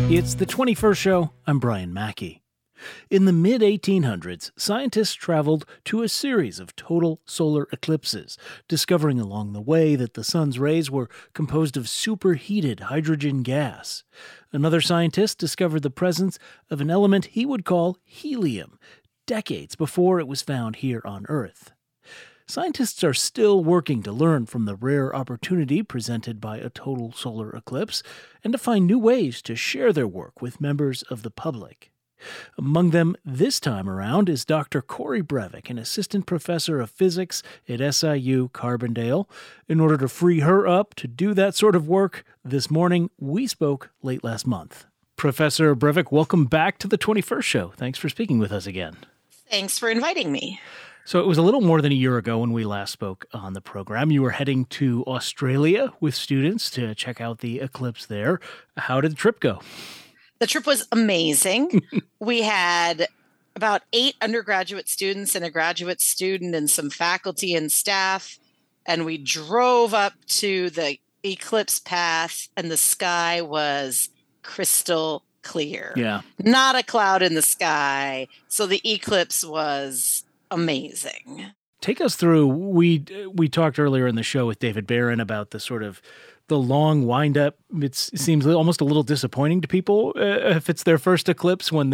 It's the 21st Show. I'm Brian Mackey. In the mid-1800s, scientists traveled to a series of total solar eclipses, discovering along the way that the sun's rays were composed of superheated hydrogen gas. Another scientist discovered the presence of an element he would call helium, decades before it was found here on Earth. Scientists are still working to learn from the rare opportunity presented by a total solar eclipse and to find new ways to share their work with members of the public. Among them this time around is Dr. Corey Brevik, an assistant professor of physics at SIU Carbondale. In order to free her up to do that sort of work, this morning we spoke late last month. Professor Brevik, welcome back to the 21st Show. Thanks for speaking with us again. Thanks for inviting me. So it was a little more than a year ago when we last spoke on the program. You were heading to Australia with students to check out the eclipse there. How did the trip go? The trip was amazing. We had about 8 undergraduate students and a graduate student and some faculty and staff. And we drove up to the eclipse path and the sky was crystal clear. Yeah. Not a cloud in the sky. So the eclipse was amazing. Take us through, we talked earlier in the show with David Barron about the sort of the long wind-up. It seems almost a little disappointing to people if it's their first eclipse when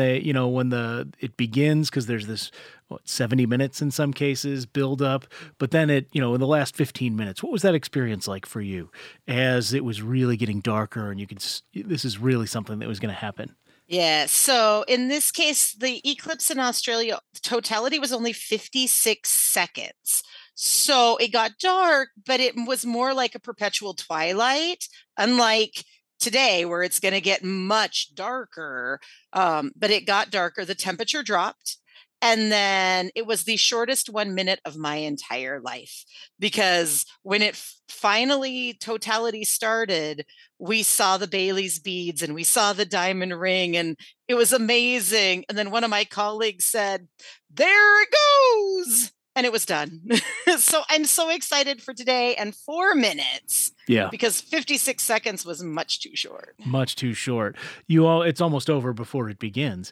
it begins, because there's this 70 minutes in some cases build up, but then in the last 15 minutes, what was that experience like for you as it was really getting darker and this is really something that was going to happen? Yeah. So in this case, the eclipse in Australia, totality was only 56 seconds. So it got dark, but it was more like a perpetual twilight, unlike today where it's going to get much darker. But it got darker. The temperature dropped. And then it was the shortest 1 minute of my entire life, because when it finally totality started, we saw the Bailey's beads and we saw the diamond ring and it was amazing. And then one of my colleagues said, "There it goes." And it was done. So I'm so excited for today and 4 minutes. Yeah. Because 56 seconds was much too short. Much too short. It's almost over before it begins.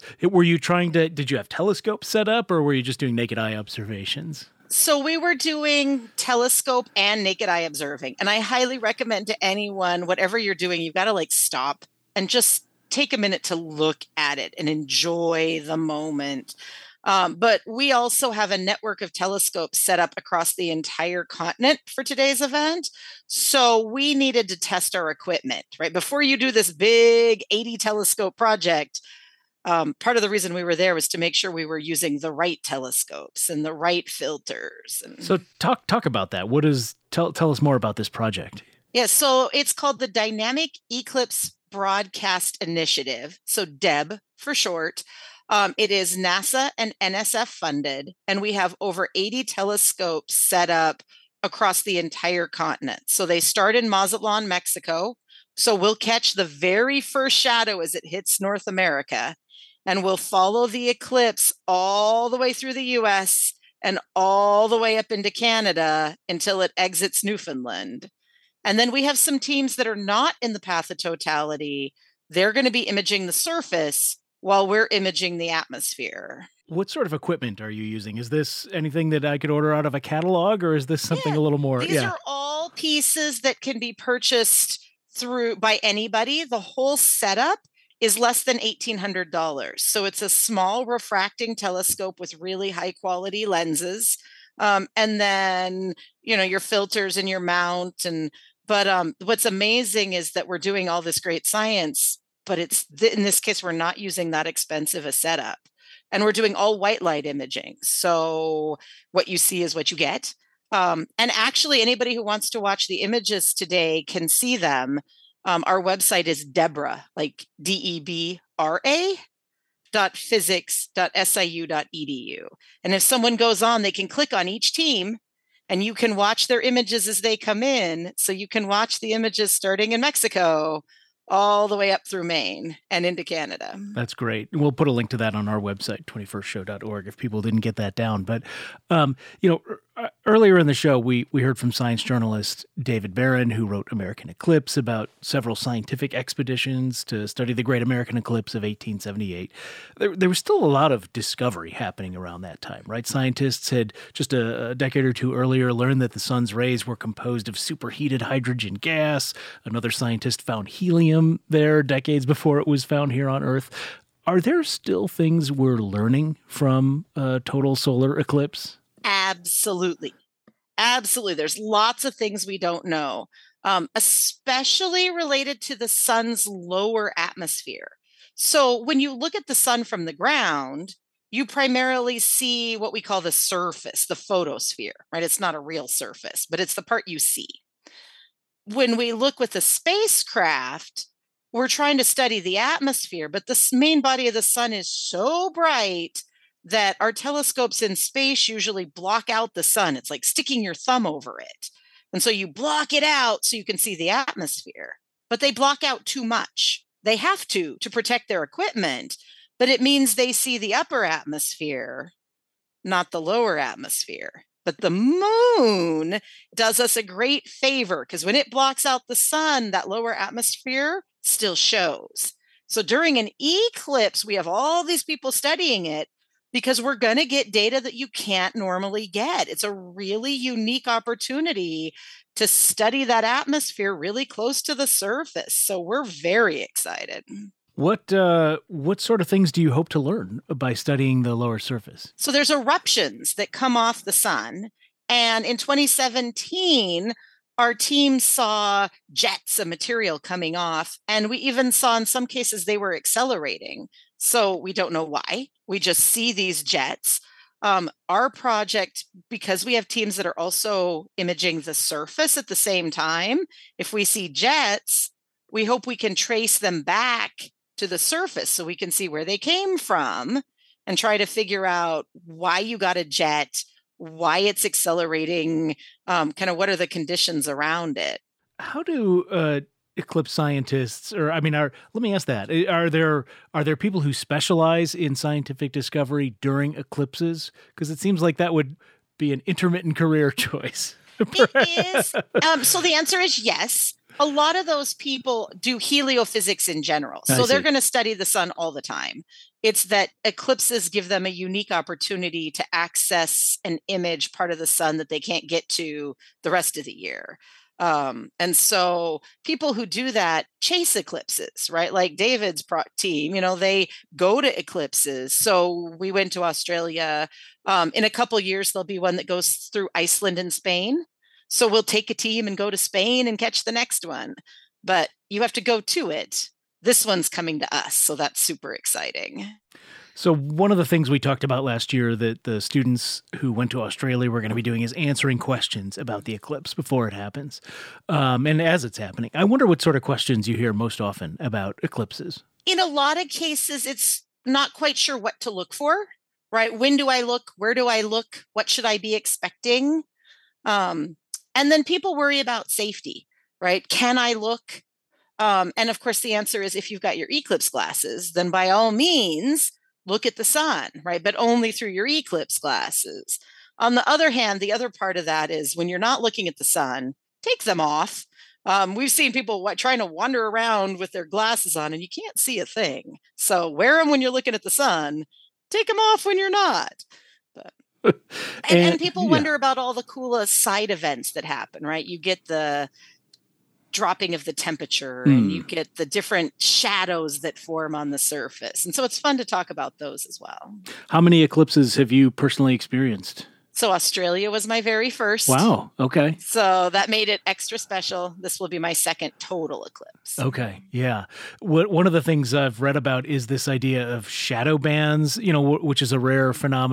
Did you have telescopes set up or were you just doing naked eye observations? So we were doing telescope and naked eye observing. And I highly recommend to anyone, whatever you're doing, you've got to stop and just take a minute to look at it and enjoy the moment. But we also have a network of telescopes set up across the entire continent for today's event. So we needed to test our equipment, right? Before you do this big 80 telescope project, part of the reason we were there was to make sure we were using the right telescopes and the right filters. So talk about that. Tell us more about this project. Yeah, so it's called the Dynamic Eclipse Broadcast Initiative. So DEB for short. It is NASA and NSF funded, and we have over 80 telescopes set up across the entire continent. So they start in Mazatlan, Mexico. So we'll catch the very first shadow as it hits North America, and we'll follow the eclipse all the way through the US and all the way up into Canada until it exits Newfoundland. And then we have some teams that are not in the path of totality. They're going to be imaging the surface while we're imaging the atmosphere. What sort of equipment are you using? Is this anything that I could order out of a catalog, or is this something a little more? These are all pieces that can be purchased by anybody. The whole setup is less than $1,800. So it's a small refracting telescope with really high quality lenses. And then, your filters and your mount. But what's amazing is that we're doing all this great science, but in this case, we're not using that expensive a setup. And we're doing all white light imaging. So what you see is what you get. And actually, anybody who wants to watch the images today can see them. Our website is Debra, like DEBRA .physics.siu.edu. And if someone goes on, they can click on each team and you can watch their images as they come in. So you can watch the images starting in Mexico all the way up through Maine and into Canada. That's great. We'll put a link to that on our website, 21stshow.org, if people didn't get that down. But, Earlier in the show, we heard from science journalist David Barron, who wrote American Eclipse, about several scientific expeditions to study the Great American Eclipse of 1878. There was still a lot of discovery happening around that time, right? Scientists had just a decade or two earlier learned that the sun's rays were composed of superheated hydrogen gas. Another scientist found helium there decades before it was found here on Earth. Are there still things we're learning from a total solar eclipse? Absolutely. Absolutely. There's lots of things we don't know, especially related to the sun's lower atmosphere. So when you look at the sun from the ground, you primarily see what we call the surface, the photosphere, right? It's not a real surface, but it's the part you see. When we look with the spacecraft, we're trying to study the atmosphere, but the main body of the sun is so bright that our telescopes in space usually block out the sun. It's like sticking your thumb over it. And so you block it out so you can see the atmosphere, but they block out too much. They have to protect their equipment, but it means they see the upper atmosphere, not the lower atmosphere. But the moon does us a great favor because when it blocks out the sun, that lower atmosphere still shows. So during an eclipse, we have all these people studying it because we're going to get data that you can't normally get. It's a really unique opportunity to study that atmosphere really close to the surface. So we're very excited. What sort of things do you hope to learn by studying the lower surface? So there's eruptions that come off the sun. And in 2017, our team saw jets of material coming off. And we even saw in some cases they were accelerating. So we don't know why. We just see these jets. Our project, because we have teams that are also imaging the surface at the same time, if we see jets, we hope we can trace them back to the surface so we can see where they came from and try to figure out why you got a jet, why it's accelerating, kind of what are the conditions around it. How do eclipse scientists, let me ask that: are there people who specialize in scientific discovery during eclipses? Because it seems like that would be an intermittent career choice. It is. So the answer is yes. A lot of those people do heliophysics in general. So they're going to study the sun all the time. It's that eclipses give them a unique opportunity to access an image part of the sun that they can't get to the rest of the year. And so people who do that chase eclipses, right? Like David's team, they go to eclipses. So we went to Australia. In a couple of years, there'll be one that goes through Iceland and Spain. So we'll take a team and go to Spain and catch the next one. But you have to go to it. This one's coming to us. So that's super exciting. So one of the things we talked about last year that the students who went to Australia were going to be doing is answering questions about the eclipse before it happens. And as it's happening, I wonder what sort of questions you hear most often about eclipses. In a lot of cases, it's not quite sure what to look for, right? When do I look? Where do I look? What should I be expecting? And then people worry about safety, right? Can I look? And of course, the answer is if you've got your eclipse glasses, then by all means, look at the sun, right? But only through your eclipse glasses. On the other hand, the other part of that is when you're not looking at the sun, take them off. We've seen people trying to wander around with their glasses on and you can't see a thing. So wear them when you're looking at the sun, take them off when you're not. And people wonder about all the coolest side events that happen, right? You get the dropping of the temperature and you get the different shadows that form on the surface. And so it's fun to talk about those as well. How many eclipses have you personally experienced? So Australia was my very first. Wow. Okay. So that made it extra special. This will be my second total eclipse. Okay. Yeah. One of the things I've read about is this idea of shadow bands, which is a rarer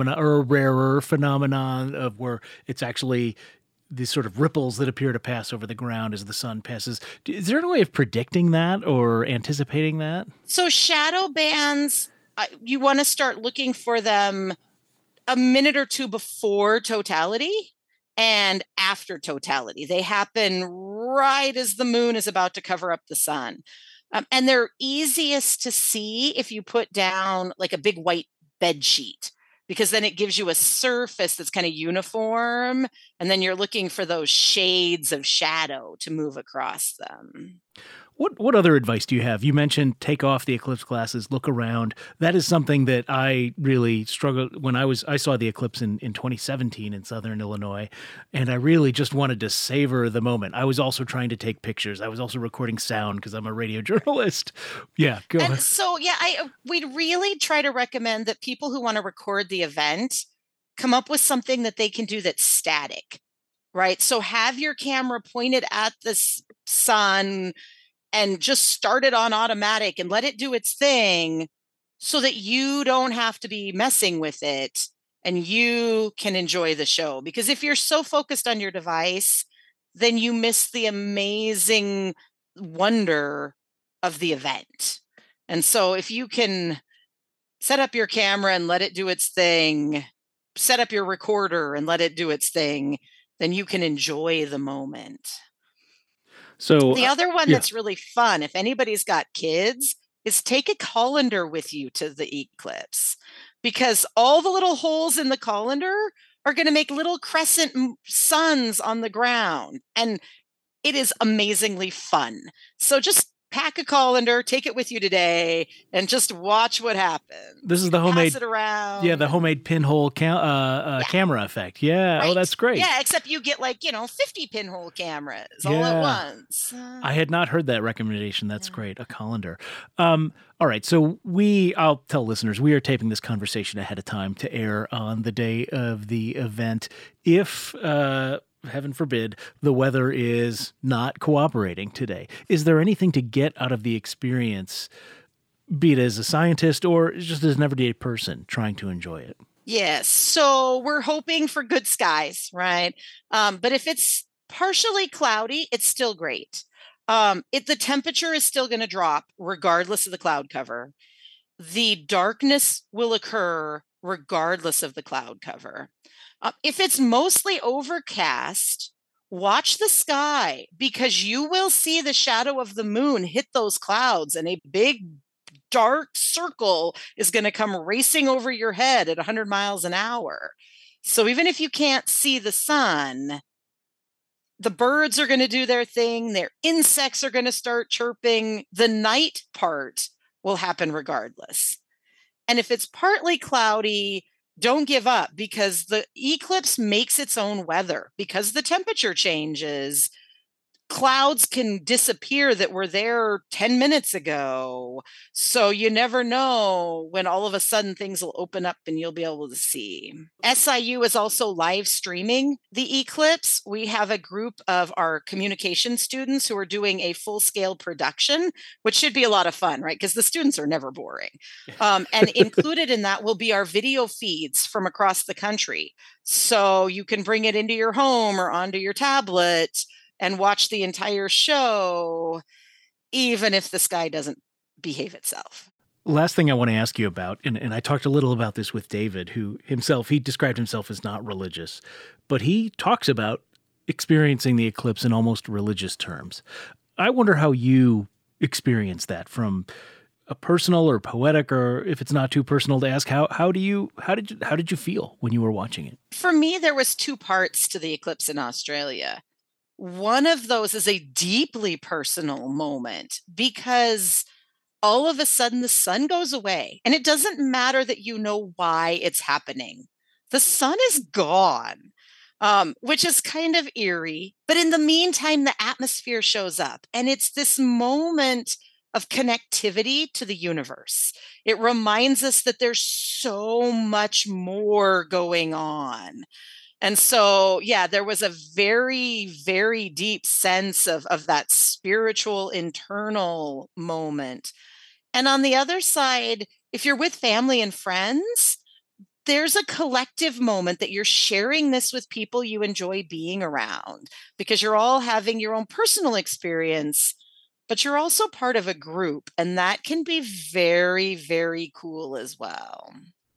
phenomenon of where it's actually these sort of ripples that appear to pass over the ground as the sun passes. Is there any way of predicting that or anticipating that? So shadow bands, you want to start looking for them a minute or two before totality and after totality. They happen right as the moon is about to cover up the sun. And they're easiest to see if you put down like a big white bed sheet. because then it gives you a surface that's kind of uniform, and then you're looking for those shades of shadow to move across them. What other advice do you have? You mentioned take off the eclipse glasses, look around. That is something that I really struggled when I saw the eclipse in 2017 in Southern Illinois, and I really just wanted to savor the moment. I was also trying to take pictures. I was also recording sound because I'm a radio journalist. Yeah, go ahead. So we'd really try to recommend that people who want to record the event come up with something that they can do that's static, right? So have your camera pointed at the sun and just start it on automatic and let it do its thing so that you don't have to be messing with it and you can enjoy the show. Because if you're so focused on your device, then you miss the amazing wonder of the event. And so if you can set up your camera and let it do its thing, set up your recorder and let it do its thing, then you can enjoy the moment. So the other one that's really fun, if anybody's got kids, is take a colander with you to the eclipse, because all the little holes in the colander are going to make little crescent suns on the ground. And it is amazingly fun. So just pack a colander, take it with you today, and just watch what happens. This is the homemade, pass it around. Yeah, the homemade pinhole camera effect. Yeah, right. Oh, that's great. Yeah, except you get 50 pinhole cameras all at once. I had not heard that recommendation. That's great. A colander. All right, so I'll tell listeners, we are taping this conversation ahead of time to air on the day of the event. If heaven forbid, the weather is not cooperating today, is there anything to get out of the experience, be it as a scientist or just as an everyday person trying to enjoy it? Yes. So we're hoping for good skies, right? But if it's partially cloudy, it's still great. The temperature is still going to drop regardless of the cloud cover. The darkness will occur regardless of the cloud cover. If it's mostly overcast, watch the sky, because you will see the shadow of the moon hit those clouds and a big dark circle is going to come racing over your head at 100 miles an hour. So even if you can't see the sun, the birds are going to do their thing. Their insects are going to start chirping. The night part will happen regardless. And if it's partly cloudy, don't give up, because the eclipse makes its own weather. Because the temperature changes, clouds can disappear that were there 10 minutes ago. So you never know when all of a sudden things will open up and you'll be able to see. SIU is also live streaming the eclipse. We have a group of our communication students who are doing a full-scale production, which should be a lot of fun, right? Because the students are never boring. And included in that will be our video feeds from across the country. So you can bring it into your home or onto your tablet and watch the entire show, even if the sky doesn't behave itself. Last thing I want to ask you about, and I talked a little about this with David, who he described himself as not religious, but he talks about experiencing the eclipse in almost religious terms. I wonder how you experience that, from a personal or poetic, or if it's not too personal to ask, how did you feel when you were watching it? For me, there was two parts to the eclipse in Australia. One of those is a deeply personal moment, because all of a sudden the sun goes away, and it doesn't matter that you know why it's happening. The sun is gone, which is kind of eerie. But in the meantime, the atmosphere shows up, and it's this moment of connectivity to the universe. It reminds us that there's so much more going on. And so, yeah, there was a very, very deep sense of that spiritual internal moment. And on the other side, if you're with family and friends, there's a collective moment that you're sharing this with people you enjoy being around, because you're all having your own personal experience, but you're also part of a group. And that can be very, very cool as well.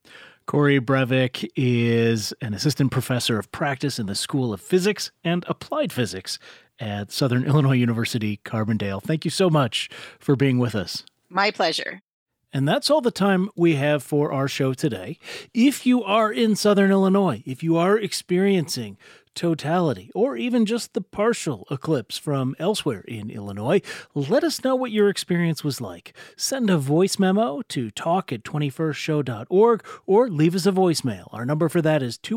Corey Brevik is an assistant professor of practice in the School of Physics and Applied Physics at Southern Illinois University, Carbondale. Thank you so much for being with us. My pleasure. And that's all the time we have for our show today. If you are in Southern Illinois, if you are experiencing totality or even just the partial eclipse from elsewhere in Illinois, let us know what your experience was like. Send a voice memo to talk@21stshow.org or leave us a voicemail. Our number for that is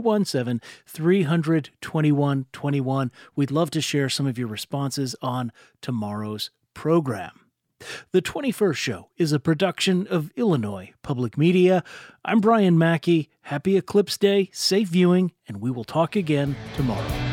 217-300-2121. We'd love to share some of your responses on tomorrow's program. The 21st Show is a production of Illinois Public Media. I'm Brian Mackey. Happy Eclipse Day, safe viewing, and we will talk again tomorrow.